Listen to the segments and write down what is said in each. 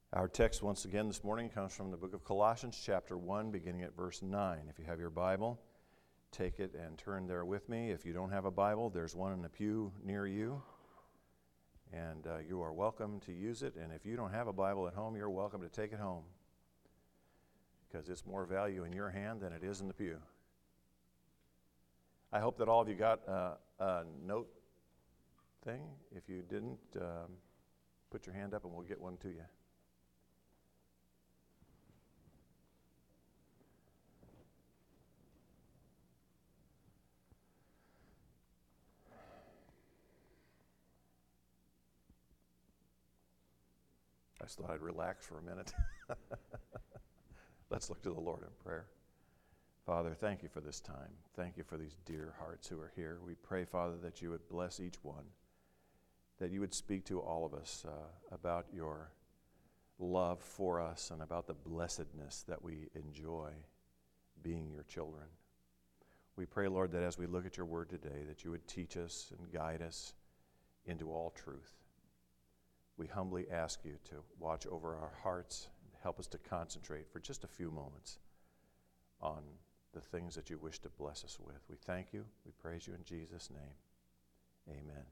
Our text once again this morning comes from the book of Colossians chapter 1, beginning at verse 9. If you have your Bible, take it and turn there with me. If you don't have a Bible, there's one in the pew near you, and you are welcome to use it. And if you don't have a Bible at home, you're welcome to take it home, because it's more value in your hand than it is in the pew. I hope that all of you got a note thing. If you didn't, put your hand up and we'll get one to you. I just thought I'd relax for a minute. Let's look to the Lord in prayer. Father, thank you for this time. Thank you for these dear hearts who are here. We pray, Father, that you would bless each one, that you would speak to all of us about your love for us and about the blessedness that we enjoy being your children. We pray, Lord, that as we look at your word today, that you would teach us and guide us into all truth. We humbly ask you to watch over our hearts and help us to concentrate for just a few moments on the things that you wish to bless us with. We thank you. We praise you in Jesus' name. Amen.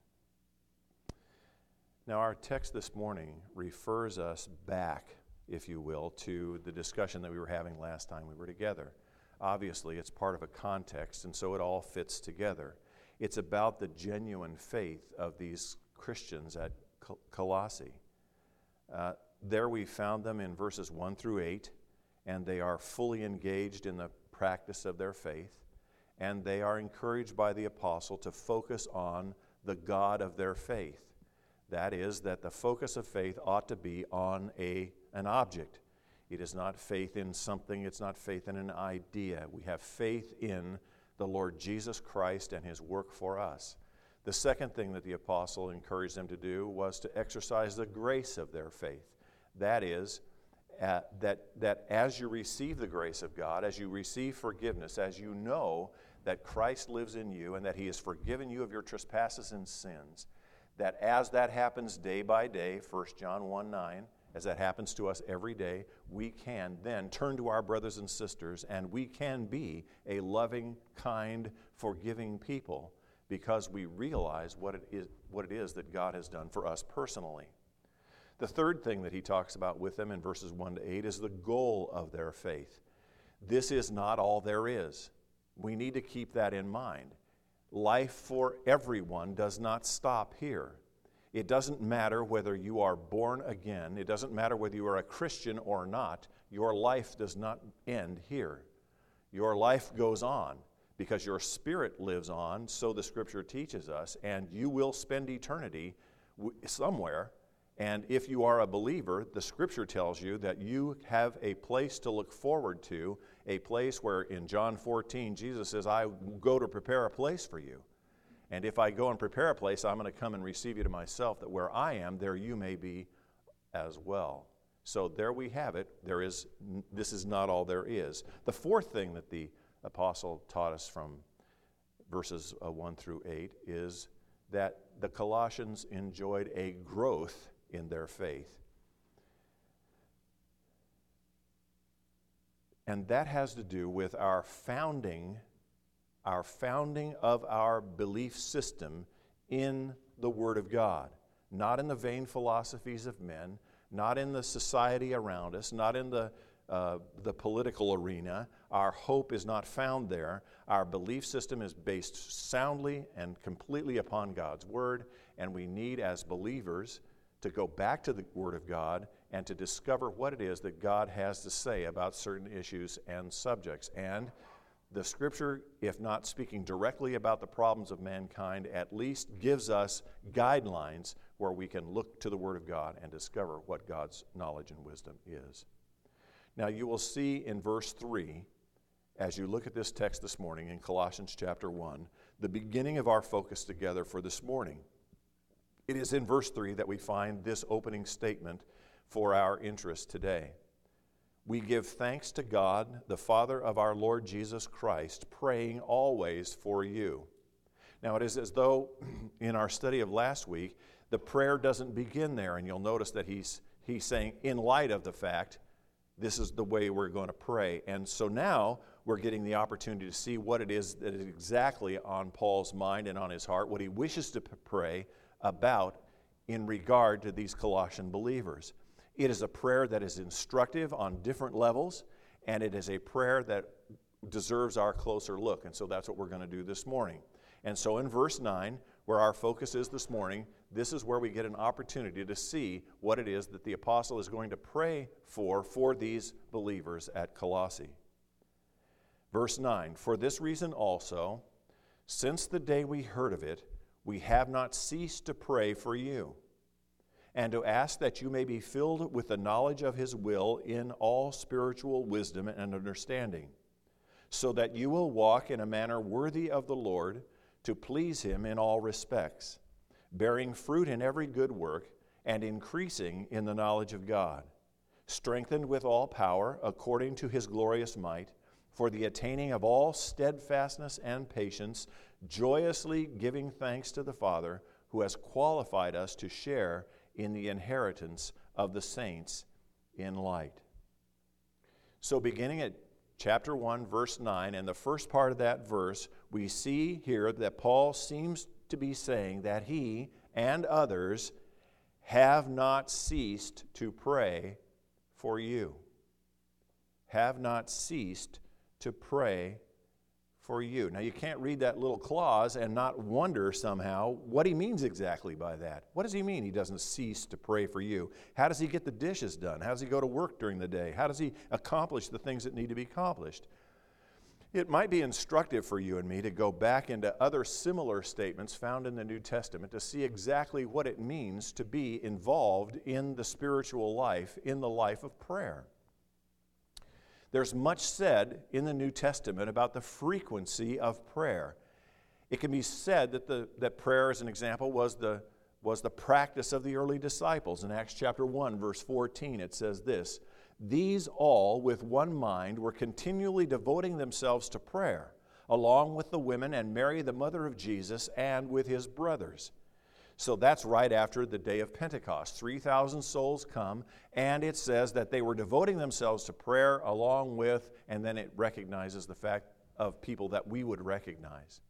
Now, our text this morning refers us back, if you will, to the discussion that we were having last time we were together. Obviously, it's part of a context, and so it all fits together. It's about the genuine faith of these Christians at Colossae. There we found them in verses 1 through 8, and they are fully engaged in the practice of their faith, and they are encouraged by the apostle to focus on the God of their faith. That is, that the focus of faith ought to be on an object. It is not faith in something, it's not faith in an idea. We have faith in the Lord Jesus Christ and his work for us. The second thing that the apostle encouraged them to do was to exercise the grace of their faith. That is, that as you receive the grace of God, as you receive forgiveness, as you know that Christ lives in you and that he has forgiven you of your trespasses and sins, that as that happens day by day, 1 John 1:9, as that happens to us every day, we can then turn to our brothers and sisters and we can be a loving, kind, forgiving people, because we realize what it is that God has done for us personally. The third thing that he talks about with them in verses 1 to 8 is the goal of their faith. This is not all there is. We need to keep that in mind. Life for everyone does not stop here. It doesn't matter whether you are born again. It doesn't matter whether you are a Christian or not. Your life does not end here. Your life goes on, because your spirit lives on, so the Scripture teaches us, and you will spend eternity somewhere. And if you are a believer, the Scripture tells you that you have a place to look forward to, a place where in John 14, Jesus says, I go to prepare a place for you. And if I go and prepare a place, I'm going to come and receive you to myself, that where I am, there you may be as well. So there we have it. This is not all there is. The fourth thing that the apostle taught us from verses 1 through 8 is that the Colossians enjoyed a growth in their faith. And that has to do with our founding of our belief system in the Word of God, not in the vain philosophies of men, not in the society around us, not in the political arena. Our hope is not found there. Our belief system is based soundly and completely upon God's Word, and we need, as believers, to go back to the Word of God and to discover what it is that God has to say about certain issues and subjects. And the Scripture, if not speaking directly about the problems of mankind, at least gives us guidelines where we can look to the Word of God and discover what God's knowledge and wisdom is. Now, you will see in verse 3, as you look at this text this morning in Colossians chapter 1, the beginning of our focus together for this morning. It is in verse 3 that we find this opening statement for our interest today. We give thanks to God, the Father of our Lord Jesus Christ, praying always for you. Now, it is as though in our study of last week, the prayer doesn't begin there, and you'll notice that he's saying, in light of the fact, this is the way we're going to pray. And so now we're getting the opportunity to see what it is that is exactly on Paul's mind and on his heart, what he wishes to pray about in regard to these Colossian believers. It is a prayer that is instructive on different levels, and it is a prayer that deserves our closer look. And so that's what we're going to do this morning. And so in verse 9, where our focus is this morning, this is where we get an opportunity to see what it is that the apostle is going to pray for these believers at Colossae. Verse 9, for this reason also, since the day we heard of it, we have not ceased to pray for you, and to ask that you may be filled with the knowledge of his will in all spiritual wisdom and understanding, so that you will walk in a manner worthy of the Lord, to please him in all respects, bearing fruit in every good work, and increasing in the knowledge of God, strengthened with all power according to his glorious might, for the attaining of all steadfastness and patience, joyously giving thanks to the Father, who has qualified us to share in the inheritance of the saints in light. So beginning at chapter 1, verse 9, and the first part of that verse, we see here that Paul seems to be saying that he and others have not ceased to pray for you. Have not ceased to pray for you. Now, you can't read that little clause and not wonder somehow what he means exactly by that. What does he mean he doesn't cease to pray for you? How does he get the dishes done? How does he go to work during the day? How does he accomplish the things that need to be accomplished? It might be instructive for you and me to go back into other similar statements found in the New Testament to see exactly what it means to be involved in the spiritual life, in the life of prayer. There's much said in the New Testament about the frequency of prayer. It can be said that prayer, as an example, was the practice of the early disciples. In Acts chapter 1, verse 14, it says this, "These all, with one mind, were continually devoting themselves to prayer, along with the women and Mary, the mother of Jesus, and with his brothers." So that's right after the day of Pentecost. 3,000 souls come, and it says that they were devoting themselves to prayer along with, and then it recognizes the fact of people that we would recognize.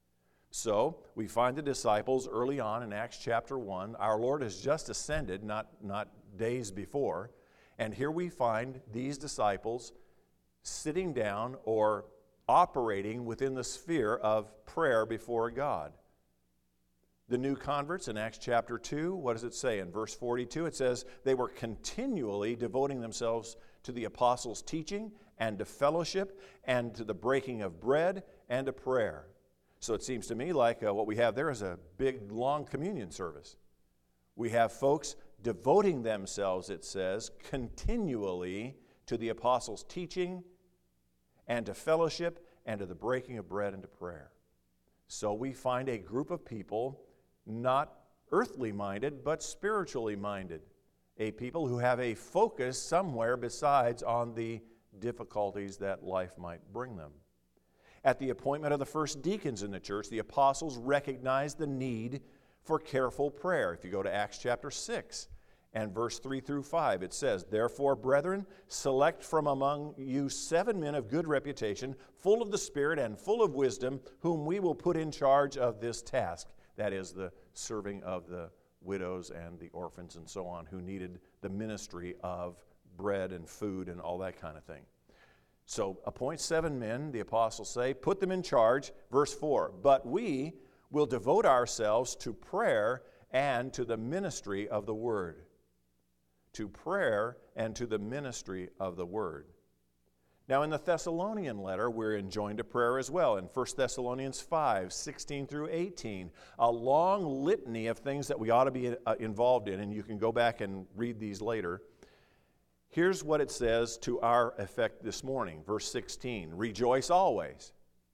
So we find the disciples early on in Acts chapter 1. Our Lord has just ascended, not days before, and here we find these disciples sitting down or operating within the sphere of prayer before God. The new converts in Acts chapter 2, what does it say? In verse 42, it says, they were continually devoting themselves to the apostles' teaching and to fellowship and to the breaking of bread and to prayer. So it seems to me like what we have there is a big, long communion service. We have folks devoting themselves, it says, continually to the apostles' teaching and to fellowship and to the breaking of bread and to prayer. So we find a group of people not earthly minded, but spiritually minded. A people who have a focus somewhere besides on the difficulties that life might bring them. At the appointment of the first deacons in the church, the apostles recognized the need for careful prayer. If you go to Acts chapter 6 and verse 3 through 5, it says, "Therefore, brethren, select from among you 7 men of good reputation, full of the Spirit and full of wisdom, whom we will put in charge of this task." That is the serving of the widows and the orphans and so on who needed the ministry of bread and food and all that kind of thing. So appoint 7 men, the apostles say, put them in charge. Verse 4, "But we will devote ourselves to prayer and to the ministry of the word." To prayer and to the ministry of the word. Now in the Thessalonian letter, we're enjoined to prayer as well. In 1 Thessalonians 5, 16 through 18, a long litany of things that we ought to be involved in, and you can go back and read these later. Here's what it says to our effect this morning. Verse 16, "Rejoice always."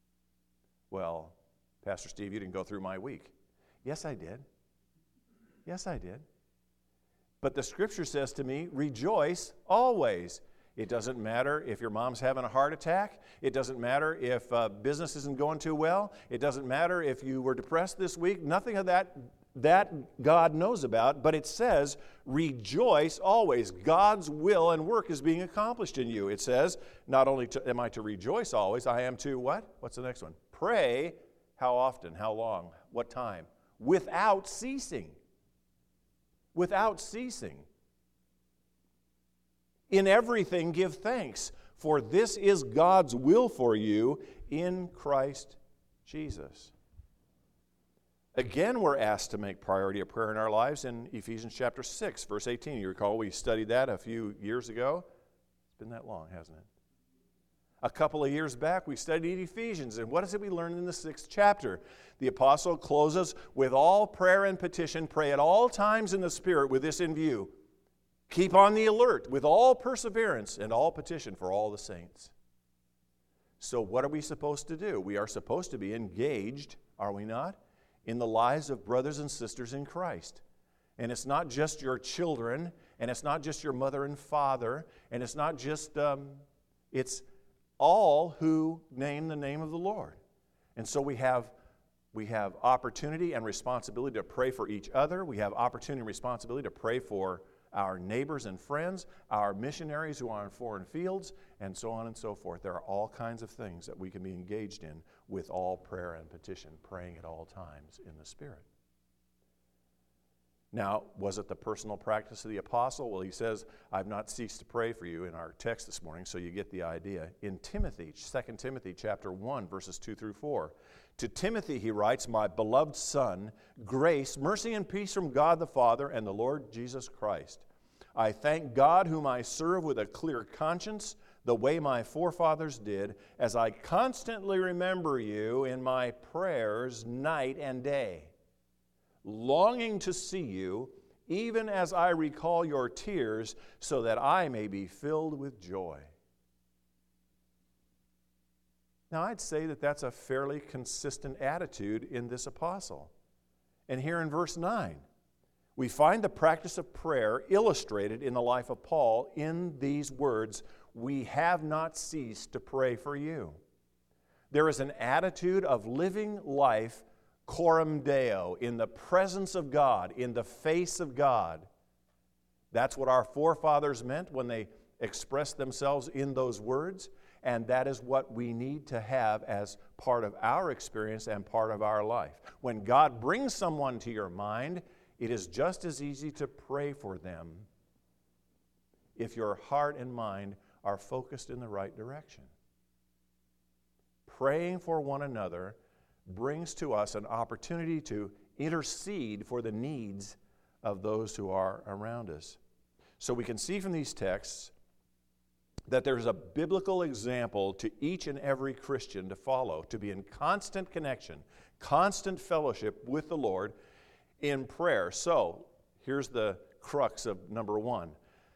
Well, Pastor Steve, you didn't go through my week. Yes, I did. Yes, I did. But the Scripture says to me, rejoice always. It doesn't matter if your mom's having a heart attack. It doesn't matter if business isn't going too well. It doesn't matter if you were depressed this week. Nothing of that that God knows about, but it says, rejoice always. God's will and work is being accomplished in you. It says, not only am I to rejoice always, I am to what? What's the next one? Pray. How often? How long? What time? Without ceasing. Without ceasing. In everything give thanks, for this is God's will for you in Christ Jesus. Again, we're asked to make priority of prayer in our lives in Ephesians chapter 6, verse 18. You recall we studied that a few years ago? It's been that long, hasn't it? A couple of years back, we studied Ephesians, and what is it we learned in the 6th chapter? The apostle closes with all prayer and petition, pray at all times in the Spirit with this in view. Keep on the alert with all perseverance and all petition for all the saints. So what are we supposed to do? We are supposed to be engaged, are we not, in the lives of brothers and sisters in Christ. And it's not just your children, and it's not just your mother and father, and it's not just, it's all who name the name of the Lord. And so we have opportunity and responsibility to pray for each other. We have opportunity and responsibility to pray for our neighbors and friends, our missionaries who are in foreign fields, and so on and so forth. There are all kinds of things that we can be engaged in with all prayer and petition, praying at all times in the Spirit. Now, was it the personal practice of the apostle? Well, he says, I've not ceased to pray for you in our text this morning, so you get the idea. In Timothy, 2 Timothy chapter 1, verses 2 through 4, to Timothy he writes, my beloved son, grace, mercy, and peace from God the Father and the Lord Jesus Christ. I thank God whom I serve with a clear conscience, the way my forefathers did, as I constantly remember you in my prayers night and day, longing to see you, even as I recall your tears, so that I may be filled with joy. Now, I'd say that that's a fairly consistent attitude in this apostle. And here in verse 9, we find the practice of prayer illustrated in the life of Paul in these words, we have not ceased to pray for you. There is an attitude of living life coram Deo, in the presence of God, in the face of God. That's what our forefathers meant when they expressed themselves in those words, and that is what we need to have as part of our experience and part of our life. When God brings someone to your mind, it is just as easy to pray for them if your heart and mind are focused in the right direction. Praying for one another brings to us an opportunity to intercede for the needs of those who are around us. So we can see from these texts that there's a biblical example to each and every Christian to follow, to be in constant connection, constant fellowship with the Lord in prayer. So here's the crux of number 1.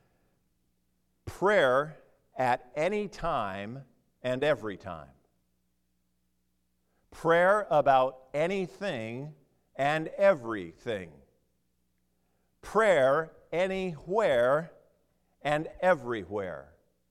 Prayer at any time and every time. Prayer about anything and everything. Prayer anywhere and everywhere.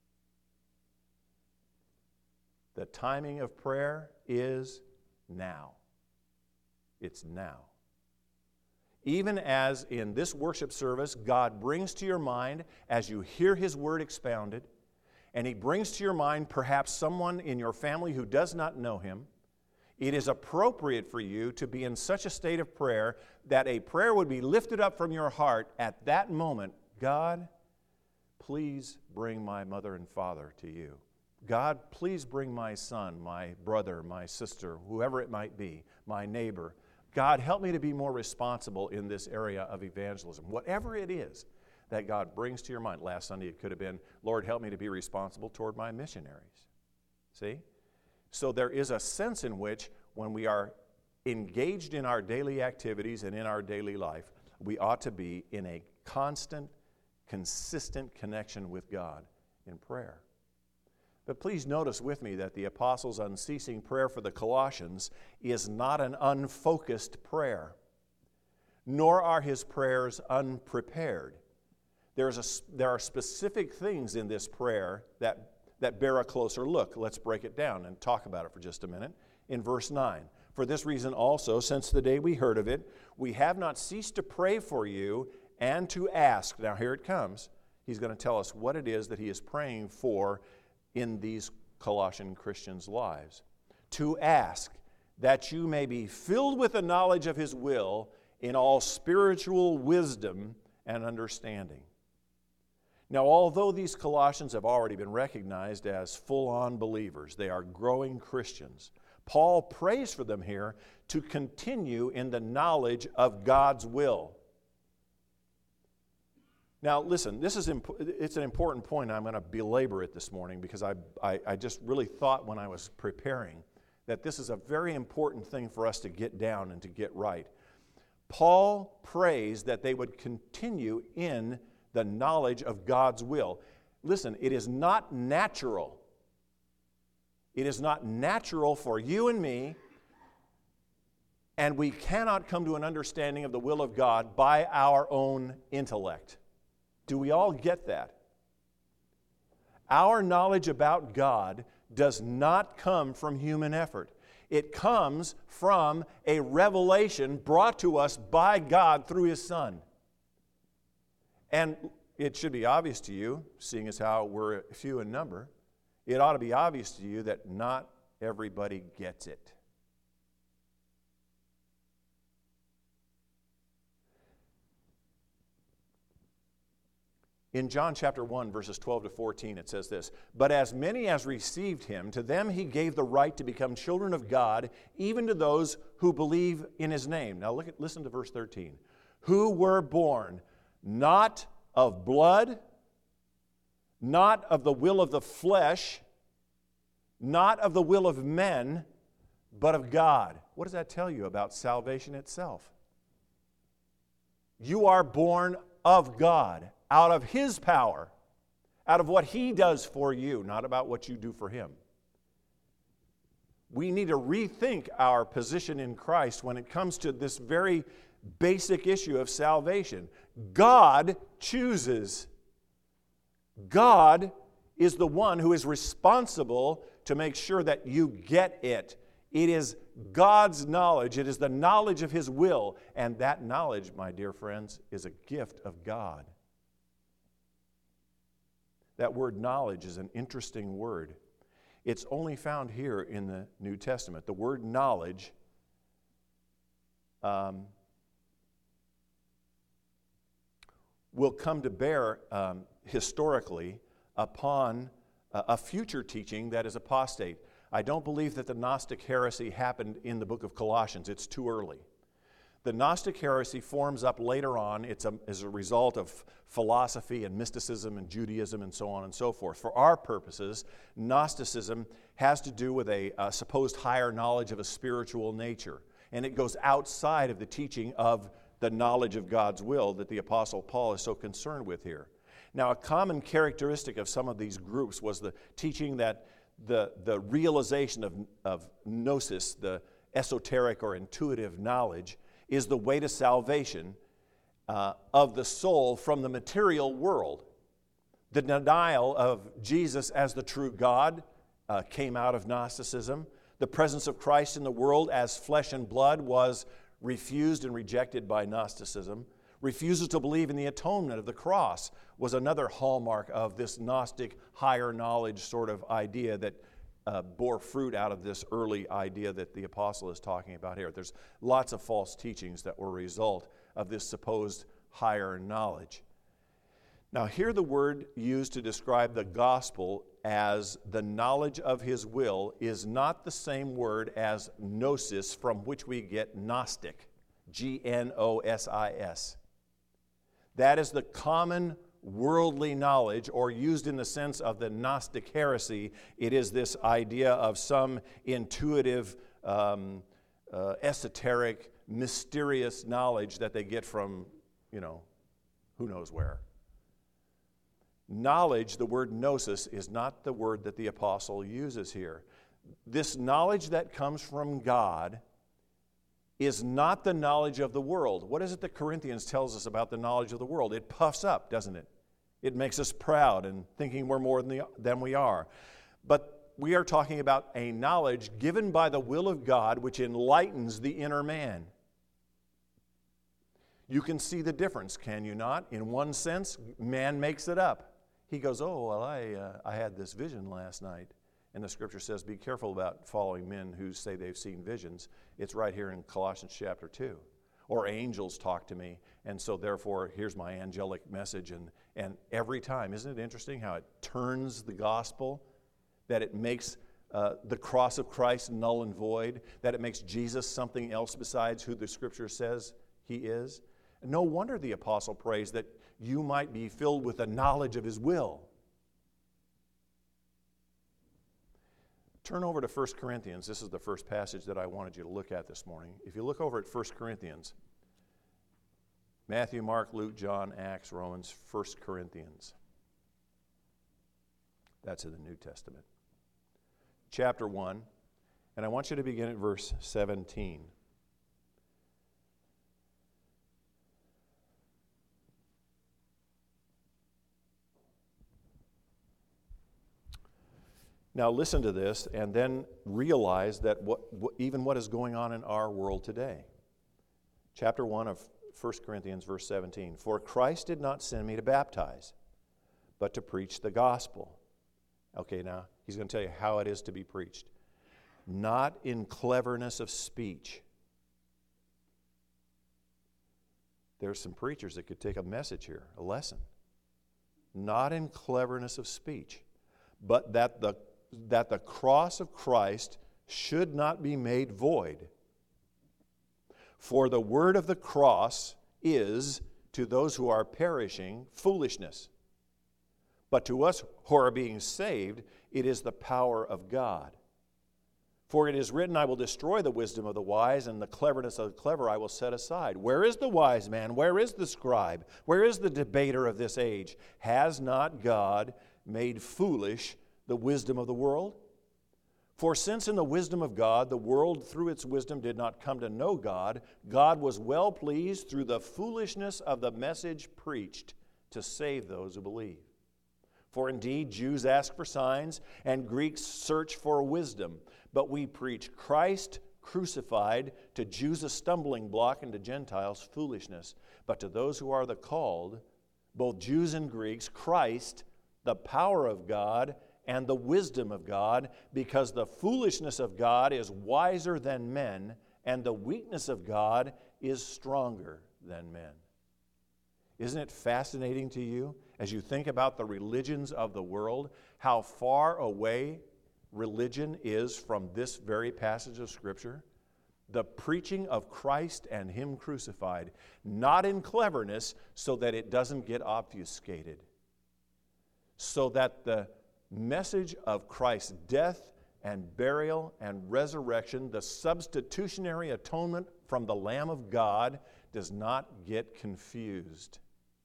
The timing of prayer is now. It's now. Even as in this worship service, God brings to your mind, as you hear His Word expounded, and He brings to your mind perhaps someone in your family who does not know Him, it is appropriate for you to be in such a state of prayer that a prayer would be lifted up from your heart at that moment. God, please bring my mother and father to you. God, please bring my son, my brother, my sister, whoever it might be, my neighbor. God, help me to be more responsible in this area of evangelism. Whatever it is that God brings to your mind. Last Sunday it could have been, Lord, help me to be responsible toward my missionaries. See? So there is a sense in which when we are engaged in our daily activities and in our daily life, we ought to be in a constant, consistent connection with God in prayer. But please notice with me that the apostle's unceasing prayer for the Colossians is not an unfocused prayer, nor are his prayers unprepared. There are specific things in this prayer that bear a closer look. Let's break it down and talk about it for just a minute. In verse 9, For this reason also, since the day we heard of it, we have not ceased to pray for you and to ask. Now here it comes. He's going to tell us what it is that he is praying for in these Colossian Christians' lives. To ask that you may be filled with the knowledge of his will in all spiritual wisdom and understanding. Now, although these Colossians have already been recognized as full-on believers, they are growing Christians, Paul prays for them here to continue in the knowledge of God's will. Now, listen, it's an important point. I'm going to belabor it this morning because I just really thought when I was preparing that this is a very important thing for us to get down and to get right. Paul prays that they would continue in the knowledge of God's will. Listen, it is not natural. It is not natural for you and me, and we cannot come to an understanding of the will of God by our own intellect. Do we all get that? Our knowledge about God does not come from human effort. It comes from a revelation brought to us by God through His Son. And it should be obvious to you, seeing as how we're few in number, it ought to be obvious to you that not everybody gets it. In John chapter 1, verses 12 to 14, it says this, "But as many as received him, to them he gave the right to become children of God, even to those who believe in his name." Now listen to verse 13. "Who were born not of blood, not of the will of the flesh, not of the will of men, but of God." What does that tell you about salvation itself? You are born of God, out of His power, out of what He does for you, not about what you do for Him. We need to rethink our position in Christ when it comes to this very basic issue of salvation. God chooses. God is the one who is responsible to make sure that you get it. It is God's knowledge. It is the knowledge of His will. And that knowledge, my dear friends, is a gift of God. That word knowledge is an interesting word. It's only found here in the New Testament. The word knowledge will come to bear historically upon a future teaching that is apostate. I don't believe that the Gnostic heresy happened in the book of Colossians. It's too early. The Gnostic heresy forms up later on. It's as a result of philosophy and mysticism and Judaism and so on and so forth. For our purposes, Gnosticism has to do with a supposed higher knowledge of a spiritual nature. And it goes outside of the teaching of the knowledge of God's will that the Apostle Paul is so concerned with here. Now, a common characteristic of some of these groups was the teaching that the realization of gnosis, the esoteric or intuitive knowledge, is the way to salvation of the soul from the material world. The denial of Jesus as the true God came out of Gnosticism. The presence of Christ in the world as flesh and blood was refused and rejected by Gnosticism. Refusal to believe in the atonement of the cross was another hallmark of this Gnostic higher knowledge sort of idea that bore fruit out of this early idea that the apostle is talking about here. There's lots of false teachings that were a result of this supposed higher knowledge. Now, here the word used to describe the gospel as the knowledge of His will is not the same word as gnosis, from which we get Gnostic, Gnosis. That is the common worldly knowledge, or used in the sense of the Gnostic heresy, it is this idea of some intuitive, esoteric, mysterious knowledge that they get from, who knows where. Knowledge, the word gnosis, is not the word that the apostle uses here. This knowledge that comes from God is not the knowledge of the world. What is it that Corinthians tells us about the knowledge of the world? It puffs up, doesn't it? It makes us proud and thinking we're more than we are. But we are talking about a knowledge given by the will of God which enlightens the inner man. You can see the difference, can you not? In one sense, man makes it up. He goes, oh, well, I had this vision last night. And the scripture says, be careful about following men who say they've seen visions. It's right here in Colossians chapter 2. Or angels talk to me, and so therefore, here's my angelic message. And every time, isn't it interesting how it turns the gospel? That it makes the cross of Christ null and void? That it makes Jesus something else besides who the scripture says he is? No wonder the apostle prays that you might be filled with the knowledge of his will. Turn over to 1 Corinthians. This is the first passage that I wanted you to look at this morning. If you look over at 1 Corinthians, Matthew, Mark, Luke, John, Acts, Romans, 1 Corinthians. That's in the New Testament. Chapter 1, and I want you to begin at verse 17. Now listen to this and then realize that even what is going on in our world today. Chapter 1 of 1 Corinthians, verse 17. For Christ did not send me to baptize, but to preach the gospel. Okay, now he's going to tell you how it is to be preached. Not in cleverness of speech. There's some preachers that could take a message here, a lesson. Not in cleverness of speech, but that the cross of Christ should not be made void. For the word of the cross is, to those who are perishing, foolishness. But to us who are being saved, it is the power of God. For it is written, I will destroy the wisdom of the wise, and the cleverness of the clever I will set aside. Where is the wise man? Where is the scribe? Where is the debater of this age? Has not God made foolish the wisdom of the world? For since in the wisdom of God, the world through its wisdom did not come to know God, God was well pleased through the foolishness of the message preached to save those who believe. For indeed, Jews ask for signs, and Greeks search for wisdom. But we preach Christ crucified, to Jews a stumbling block, and to Gentiles foolishness. But to those who are the called, both Jews and Greeks, Christ, the power of God, and the wisdom of God, because the foolishness of God is wiser than men, and the weakness of God is stronger than men. Isn't it fascinating to you, as you think about the religions of the world, how far away religion is from this very passage of Scripture? The preaching of Christ and Him crucified, not in cleverness so that it doesn't get obfuscated, so that the message of Christ's death and burial and resurrection, the substitutionary atonement from the Lamb of God, does not get confused.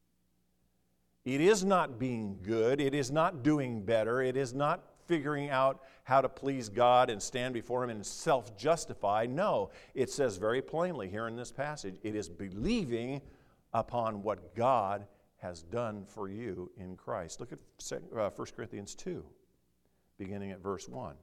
It is not being good. It is not doing better. It is not figuring out how to please God and stand before Him and self-justify. No, it says very plainly here in this passage, it is believing upon what God has done for you in Christ. Look at 1 Corinthians 2, beginning at verse 1.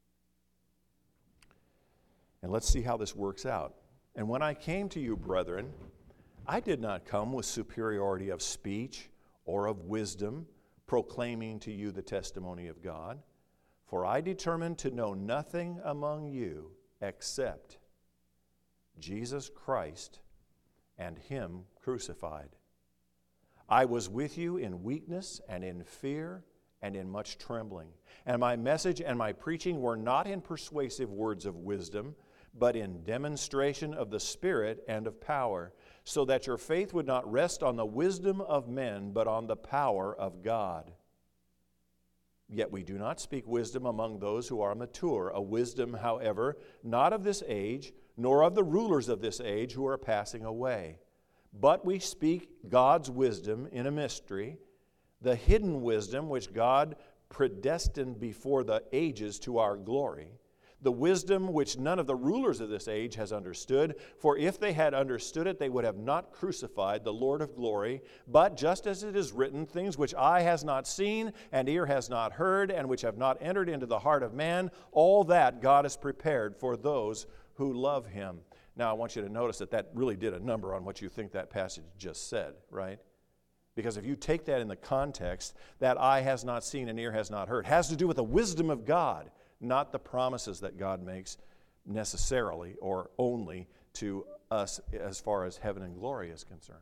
And let's see how this works out. And when I came to you, brethren, I did not come with superiority of speech or of wisdom, proclaiming to you the testimony of God. For I determined to know nothing among you except Jesus Christ and Him crucified. I was with you in weakness and in fear and in much trembling. And my message and my preaching were not in persuasive words of wisdom, but in demonstration of the Spirit and of power, so that your faith would not rest on the wisdom of men, but on the power of God. Yet we do not speak wisdom among those who are mature, a wisdom, however, not of this age, nor of the rulers of this age who are passing away. But we speak God's wisdom in a mystery, the hidden wisdom which God predestined before the ages to our glory. the wisdom which none of the rulers of this age has understood. For if they had understood it, they would have not crucified the Lord of glory. But just as it is written, things which eye has not seen, and ear has not heard, and which have not entered into the heart of man, all that God has prepared for those who love him. Now, I want you to notice that really did a number on what you think that passage just said, right? Because if you take that in the context, that eye has not seen and ear has not heard, has to do with the wisdom of God, not the promises that God makes necessarily or only to us as far as heaven and glory is concerned.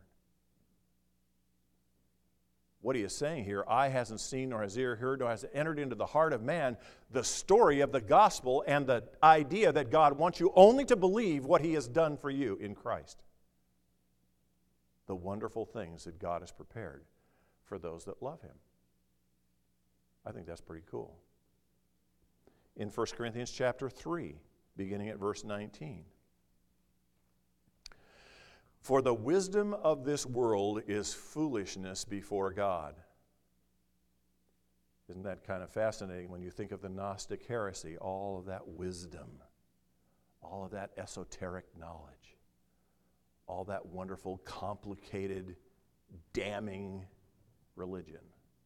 What he is saying here, eye hasn't seen, nor has ear heard, nor has entered into the heart of man the story of the gospel and the idea that God wants you only to believe what he has done for you in Christ. The wonderful things that God has prepared for those that love him. I think that's pretty cool. In 1 Corinthians chapter 3, beginning at verse 19. For the wisdom of this world is foolishness before God. Isn't that kind of fascinating when you think of the Gnostic heresy? All of that wisdom, all of that esoteric knowledge, all that wonderful, complicated, damning religion.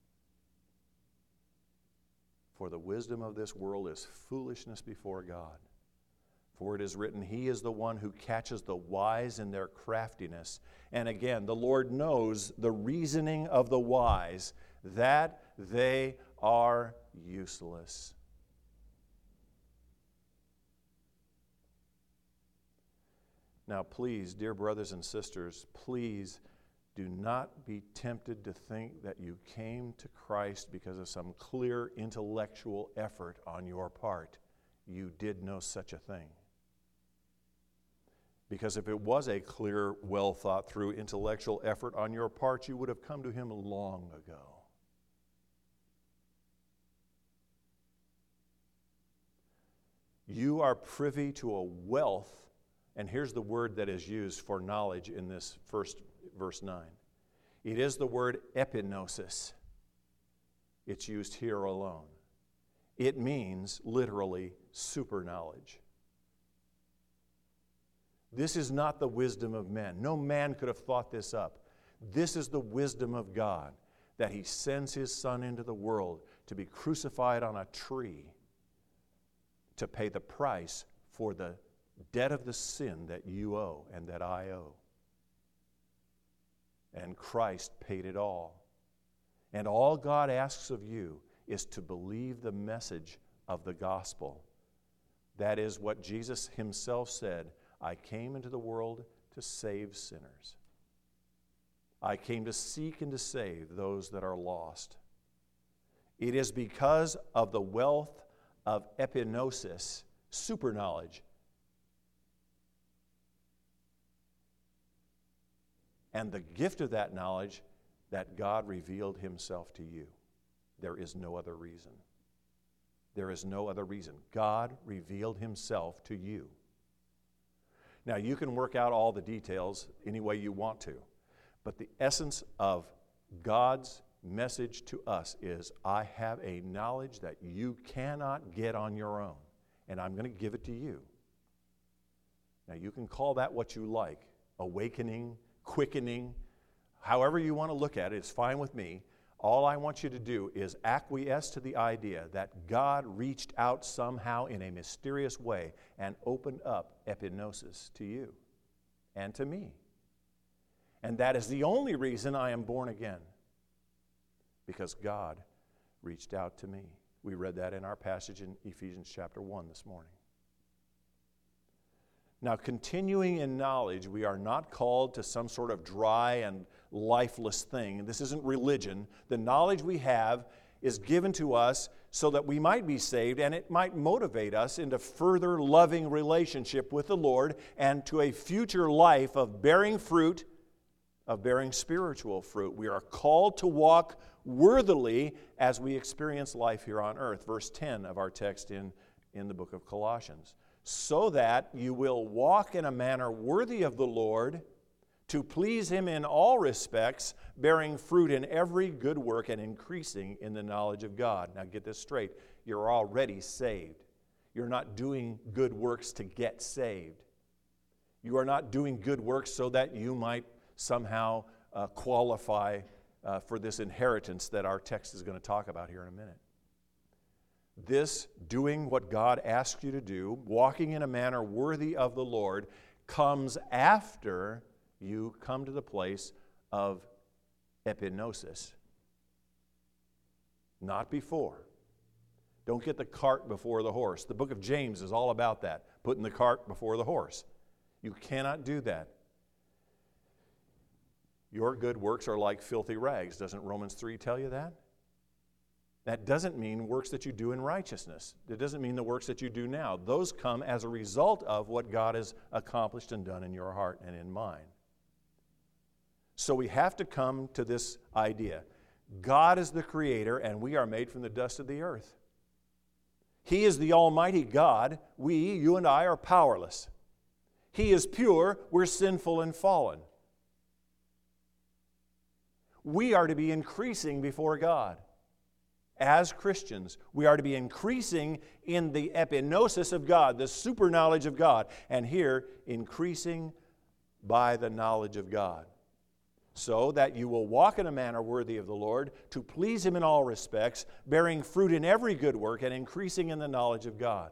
For the wisdom of this world is foolishness before God. For it is written, he is the one who catches the wise in their craftiness. And again, the Lord knows the reasoning of the wise, that they are useless. Now, please, dear brothers and sisters, please do not be tempted to think that you came to Christ because of some clear intellectual effort on your part. You did no such a thing. Because if it was a clear, well thought through intellectual effort on your part, you would have come to him long ago. You are privy to a wealth, and here's the word that is used for knowledge in this first verse 9. It is the word epignosis. It's used here alone. It means literally super knowledge. This is not the wisdom of men. No man could have thought this up. This is the wisdom of God, that he sends his Son into the world to be crucified on a tree to pay the price for the debt of the sin that you owe and that I owe. And Christ paid it all. And all God asks of you is to believe the message of the gospel. That is what Jesus himself said, I came into the world to save sinners. I came to seek and to save those that are lost. It is because of the wealth of epignosis, super knowledge, and the gift of that knowledge that God revealed himself to you. There is no other reason. There is no other reason. God revealed himself to you. Now, you can work out all the details any way you want to, but the essence of God's message to us is, I have a knowledge that you cannot get on your own, and I'm going to give it to you. Now, you can call that what you like, awakening, quickening, however you want to look at it, it's fine with me. All I want you to do is acquiesce to the idea that God reached out somehow in a mysterious way and opened up epignosis to you and to me. And that is the only reason I am born again, because God reached out to me. We read that in our passage in Ephesians chapter 1 this morning. Now, continuing in knowledge, we are not called to some sort of dry and lifeless thing. This isn't religion. The knowledge we have is given to us so that we might be saved, and it might motivate us into further loving relationship with the Lord and to a future life of bearing fruit, of bearing spiritual fruit. We are called to walk worthily as we experience life here on earth. Verse 10 of our text in the book of Colossians. So that you will walk in a manner worthy of the Lord, to please him in all respects, bearing fruit in every good work and increasing in the knowledge of God. Now get this straight. You're already saved. You're not doing good works to get saved. You are not doing good works so that you might somehow qualify for this inheritance that our text is going to talk about here in a minute. This doing what God asks you to do, walking in a manner worthy of the Lord, comes after you come to the place of epinosis, not before. Don't get the cart before the horse. The book of James is all about that, putting the cart before the horse. You cannot do that. Your good works are like filthy rags. Doesn't Romans 3 tell you that? That doesn't mean works that you do in righteousness. It doesn't mean the works that you do now. Those come as a result of what God has accomplished and done in your heart and in mine. So we have to come to this idea. God is the creator, and we are made from the dust of the earth. He is the almighty God. We, you and I, are powerless. He is pure. We're sinful and fallen. We are to be increasing before God. As Christians, we are to be increasing in the epinosis of God, the super knowledge of God, and here, increasing by the knowledge of God, so that you will walk in a manner worthy of the Lord, to please Him in all respects, bearing fruit in every good work, and increasing in the knowledge of God.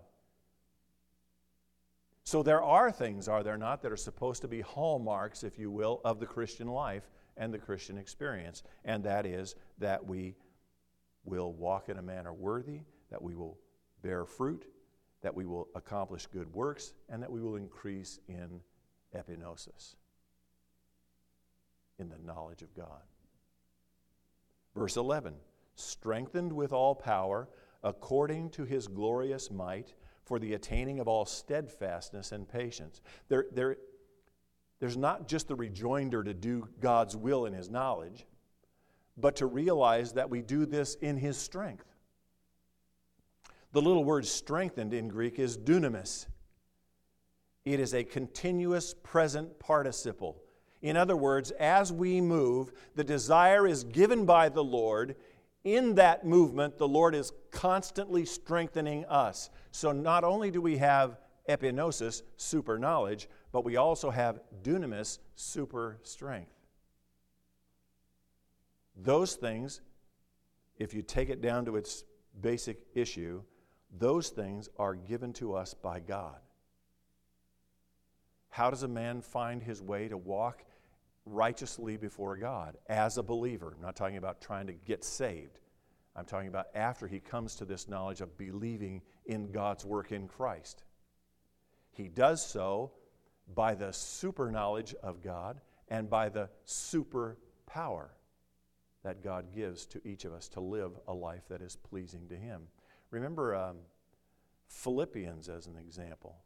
So there are things, are there not, that are supposed to be hallmarks, if you will, of the Christian life and the Christian experience, and that is that we will walk in a manner worthy, that we will bear fruit, that we will accomplish good works, and that we will increase in epinosis, in the knowledge of God. Verse 11, strengthened with all power according to His glorious might for the attaining of all steadfastness and patience. There's not just the rejoinder to do God's will in His knowledge, but to realize that we do this in His strength. The little word strengthened in Greek is dunamis. It is a continuous present participle. In other words, as we move, the desire is given by the Lord. In that movement, the Lord is constantly strengthening us. So not only do we have epinosis, super knowledge, but we also have dunamis, super strength. Those things, if you take it down to its basic issue, those things are given to us by God. How does a man find his way to walk righteously before God as a believer? I'm not talking about trying to get saved. I'm talking about after he comes to this knowledge of believing in God's work in Christ. He does so by the super knowledge of God and by the super power that God gives to each of us to live a life that is pleasing to Him. Remember Philippians as an example.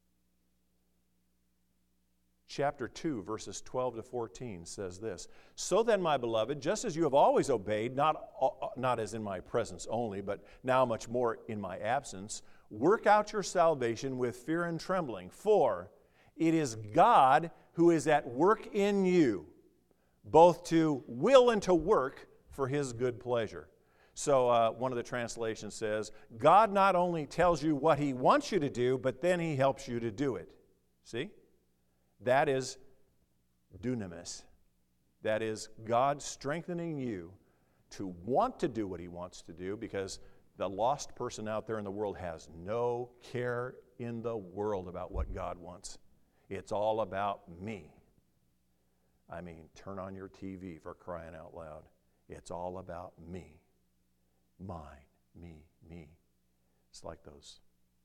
Chapter 2, verses 12 to 14 says this, so then, my beloved, just as you have always obeyed, not as in my presence only, but now much more in my absence, work out your salvation with fear and trembling, for it is God who is at work in you, both to will and to work for His good pleasure. So one of the translations says, God not only tells you what He wants you to do, but then He helps you to do it. See? That is dunamis. That is God strengthening you to want to do what He wants to do, because the lost person out there in the world has no care in the world about what God wants. It's all about me. I mean, turn on your TV, for crying out loud. It's all about me. Mine, me, me. It's like those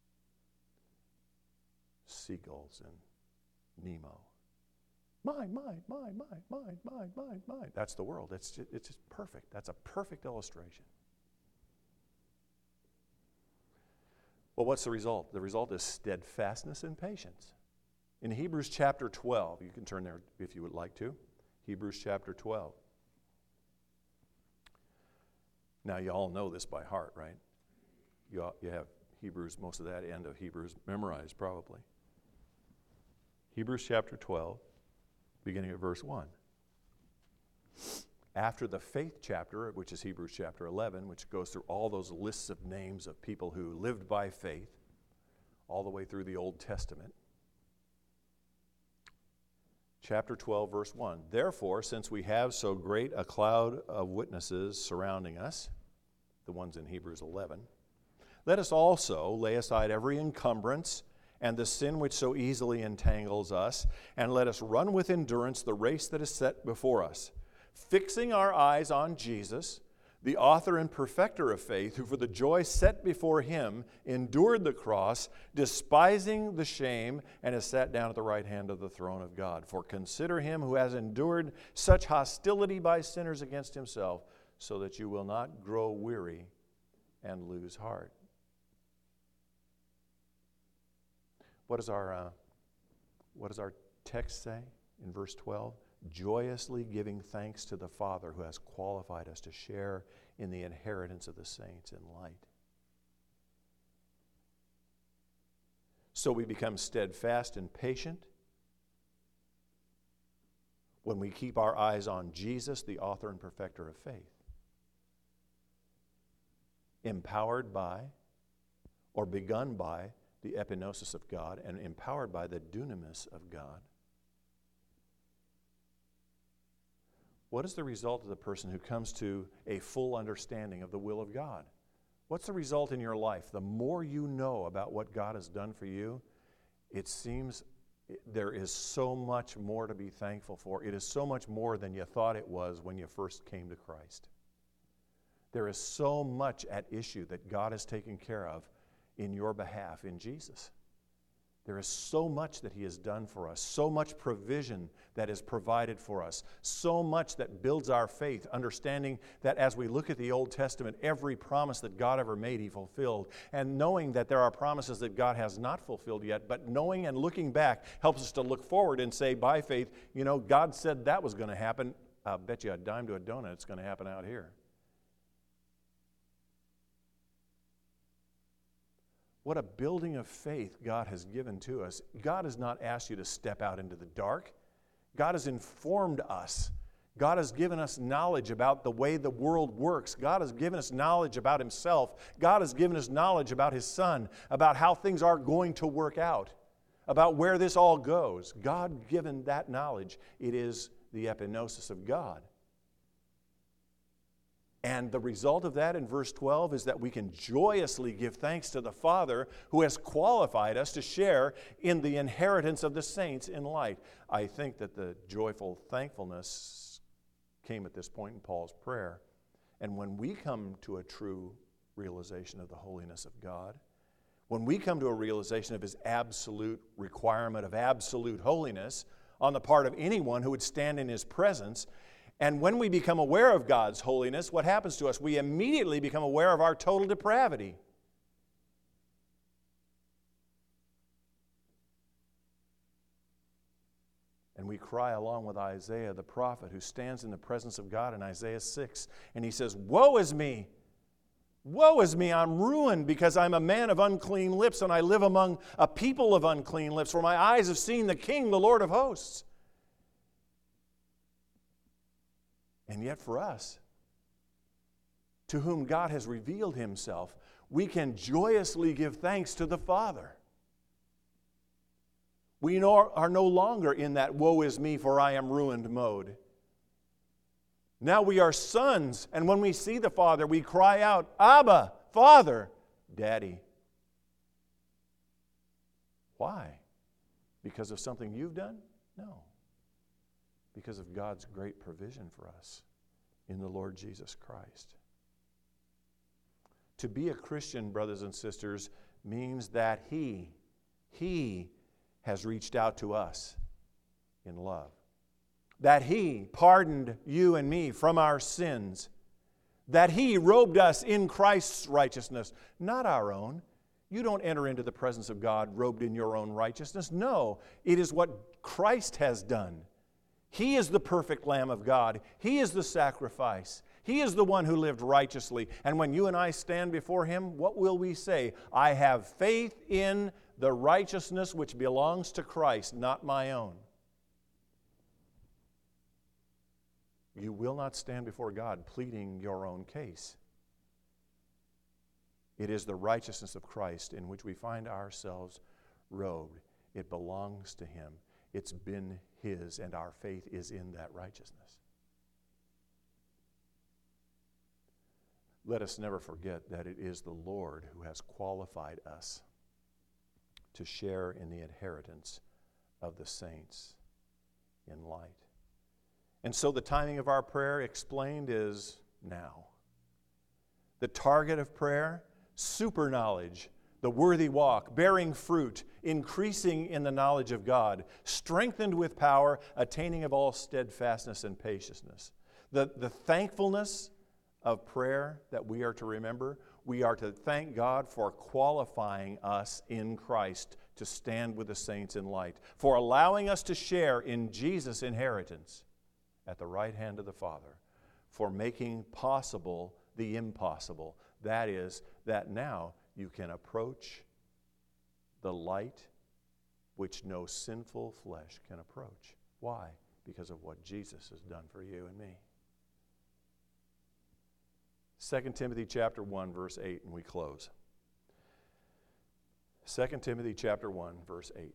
seagulls in Nemo. Mine, mine, mine, mine, mine, mine, mine, mine. That's the world. It's just perfect. That's a perfect illustration. Well, what's the result? The result is steadfastness and patience. In Hebrews chapter 12, you can turn there if you would like to. Hebrews chapter 12. Now, you all know this by heart, right? You have Hebrews, most of that end of Hebrews memorized probably. Hebrews chapter 12, beginning at verse 1. After the faith chapter, which is Hebrews chapter 11, which goes through all those lists of names of people who lived by faith, all the way through the Old Testament. Chapter 12, verse 1. Therefore, since we have so great a cloud of witnesses surrounding us, the ones in Hebrews 11, let us also lay aside every encumbrance and the sin which so easily entangles us, and let us run with endurance the race that is set before us, fixing our eyes on Jesus, the author and perfecter of faith, who for the joy set before him endured the cross, despising the shame, and has sat down at the right hand of the throne of God. For consider him who has endured such hostility by sinners against himself, so that you will not grow weary and lose heart. What does our text say in verse 12? Joyously giving thanks to the Father who has qualified us to share in the inheritance of the saints in light. So we become steadfast and patient when we keep our eyes on Jesus, the author and perfecter of faith. Empowered by, or begun by, the epignosis of God, and empowered by the dunamis of God. What is the result of the person who comes to a full understanding of the will of God? What's the result in your life? The more you know about what God has done for you, it seems there is so much more to be thankful for. It is so much more than you thought it was when you first came to Christ. There is so much at issue that God has taken care of in your behalf in Jesus. There is so much that he has done for us, so much provision that is provided for us, so much that builds our faith, understanding that as we look at the Old Testament, every promise that God ever made, he fulfilled. And knowing that there are promises that God has not fulfilled yet, but knowing and looking back helps us to look forward and say, by faith, you know, God said that was going to happen. I'll bet you a dime to a donut it's going to happen out here. What a building of faith God has given to us. God has not asked you to step out into the dark. God has informed us. God has given us knowledge about the way the world works. God has given us knowledge about himself. God has given us knowledge about his Son, about how things are going to work out, about where this all goes. God given that knowledge. It is the epignosis of God. And the result of that in verse 12 is that we can joyously give thanks to the Father who has qualified us to share in the inheritance of the saints in light. I think that the joyful thankfulness came at this point in Paul's prayer. And when we come to a true realization of the holiness of God, when we come to a realization of his absolute requirement of absolute holiness on the part of anyone who would stand in his presence, and when we become aware of God's holiness, what happens to us? We immediately become aware of our total depravity. And we cry along with Isaiah the prophet who stands in the presence of God in Isaiah 6. And he says, "Woe is me! Woe is me! I'm ruined because I'm a man of unclean lips and I live among a people of unclean lips, for my eyes have seen the King, the Lord of hosts." And yet for us, to whom God has revealed himself, we can joyously give thanks to the Father. We are no longer in that woe is me for I am ruined mode. Now we are sons, and when we see the Father, we cry out, "Abba, Father, Daddy." Why? Because of something you've done? No. Because of God's great provision for us in the Lord Jesus Christ. To be a Christian, brothers and sisters, means that He has reached out to us in love. That He pardoned you and me from our sins. That He robed us in Christ's righteousness, not our own. You don't enter into the presence of God robed in your own righteousness. No, it is what Christ has done. He is the perfect Lamb of God. He is the sacrifice. He is the one who lived righteously. And when you and I stand before Him, what will we say? I have faith in the righteousness which belongs to Christ, not my own. You will not stand before God pleading your own case. It is the righteousness of Christ in which we find ourselves robed. It belongs to Him. It's been His, and our faith is in that righteousness. Let us never forget that it is the Lord who has qualified us to share in the inheritance of the saints in light. And so the timing of our prayer explained is now. The target of prayer, super knowledge, the worthy walk, bearing fruit, increasing in the knowledge of God, strengthened with power, attaining of all steadfastness and patience. The thankfulness of prayer that we are to remember, we are to thank God for qualifying us in Christ to stand with the saints in light, for allowing us to share in Jesus' inheritance at the right hand of the Father, for making possible the impossible. That is, that now you can approach the light which no sinful flesh can approach. Why? Because of what Jesus has done for you and me. 2 Timothy chapter 1, verse 8, and we close. 2 Timothy chapter 1, verse 8.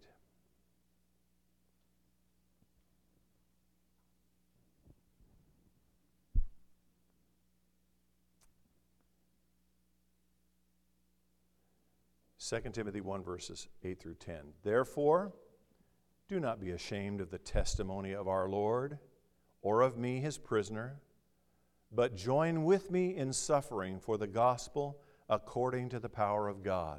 Second Timothy 1, verses 8 through 10. Therefore, do not be ashamed of the testimony of our Lord, or of me, his prisoner, but join with me in suffering for the gospel according to the power of God,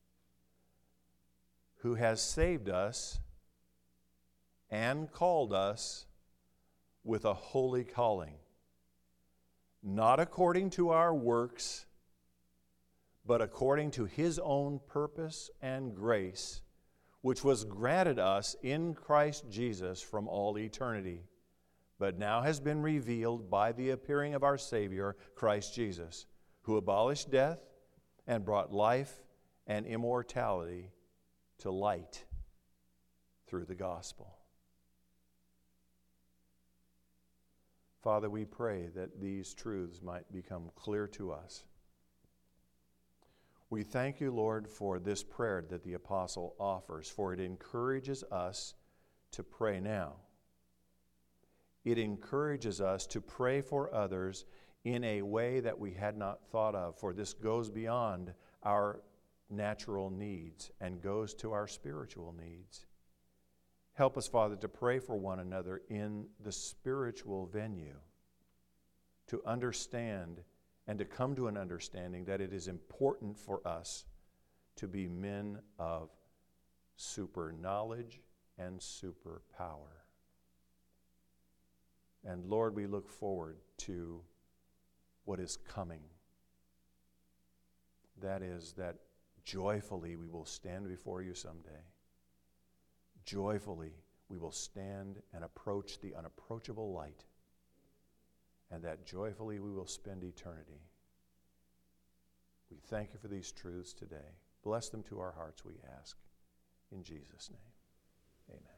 who has saved us and called us with a holy calling, not according to our works, but according to his own purpose and grace, which was granted us in Christ Jesus from all eternity, but now has been revealed by the appearing of our Savior, Christ Jesus, who abolished death and brought life and immortality to light through the gospel. Father, we pray that these truths might become clear to us. We thank you, Lord, for this prayer that the apostle offers, for it encourages us to pray now. It encourages us to pray for others in a way that we had not thought of, for this goes beyond our natural needs and goes to our spiritual needs. Help us, Father, to pray for one another in the spiritual venue, to understand and to come to an understanding that it is important for us to be men of super knowledge and super power. And Lord, we look forward to what is coming. That is, that joyfully we will stand before you someday. Joyfully we will stand and approach the unapproachable light, and that joyfully we will spend eternity. We thank you for these truths today. Bless them to our hearts, we ask. In Jesus' name, amen.